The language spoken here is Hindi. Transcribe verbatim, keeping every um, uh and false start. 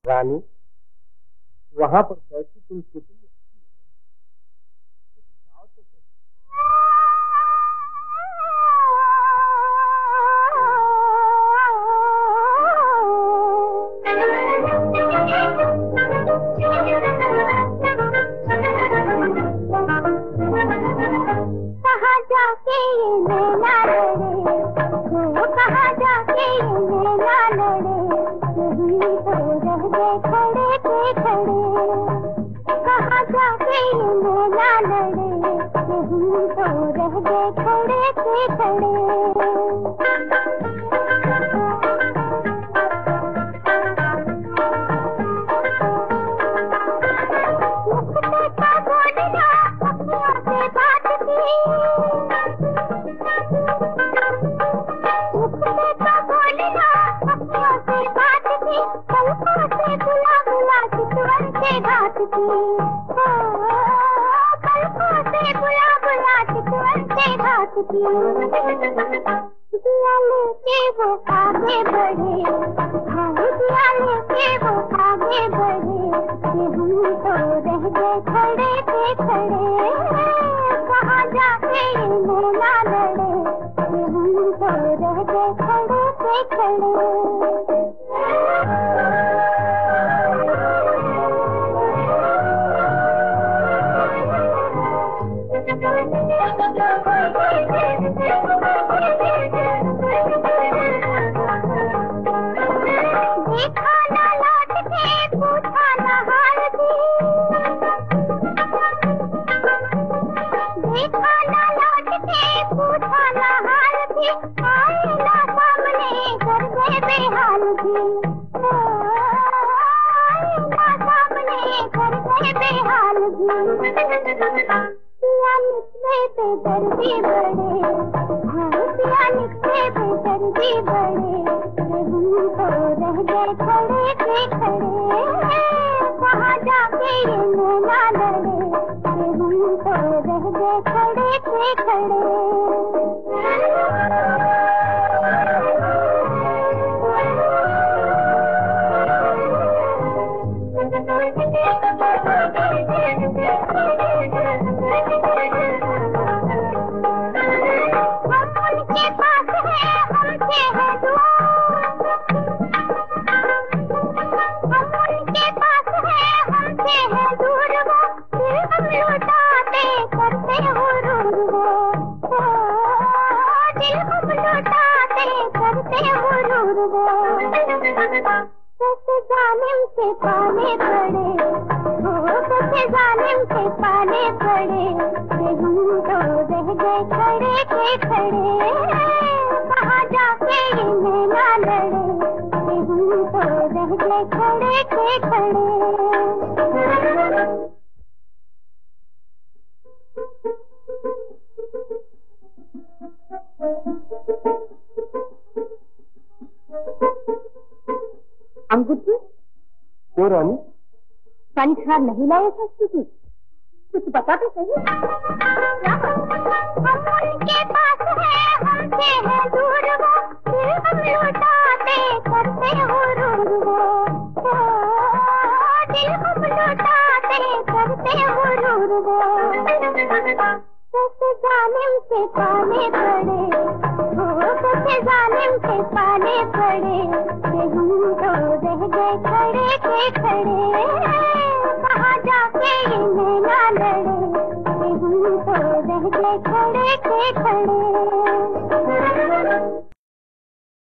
रानी, वहां पर बैठी तुम कितनी अच्छी जाओ तो सही। कहाँ जाके ये नैना लड़े, वो कहाँ जाके ये नैना लड़े, यही तो रह गए खड़े के खड़े। कहाँ जाके ये नैना लड़े, यही तो रह गए खड़े के खड़े। दिया लेके वो आगे बढ़े, हाँ दिया लेके वो आगे बढ़े, ये हम तो रह गए खड़े के खड़े। कहाँ जाके ये नैना लड़े, ये हम तो रह गए खड़े के खड़े। देखा ना लौट के पूछा ना हाल भी, देखा ना लौट के पूछा ना हाल भी, आए ना सामने कर गए बेहाल भी, आए ना सामने कर गए बेहाल भी। पिया निकले पे दर्दी बड़े, हाँ पिया निकले पे दर्दी बड़े, हम तो रह गए खड़े के खड़े। कहाँ जाके ये नैना लड़े, हम तो रह गए खड़े के खड़े। जालिम से पाले पड़े, हो कैसे जालिम से पाले पड़े, हम तो रह गए खड़े के खड़े। कहाँ जाके ये नैना लड़े, हम तो रह गए खड़े के खड़े। अंगूठी क्यों रानी? पानी खराब नहीं लाया था किसी, कुछ बता तो सही। हम उनके पास है, हमसे है दूर वो, फिर हम लौटाते करते हो रूर वो, दिल हम लौटाते करते हो रूर वो। कैसे जालिम से पाले पड़े, हो कैसे जालिम से पाले पड़े, हम तो रह गए खड़े के खड़े। कहाँ जाके ये नैना लड़े, हम तो रह गए खड़े के खड़े।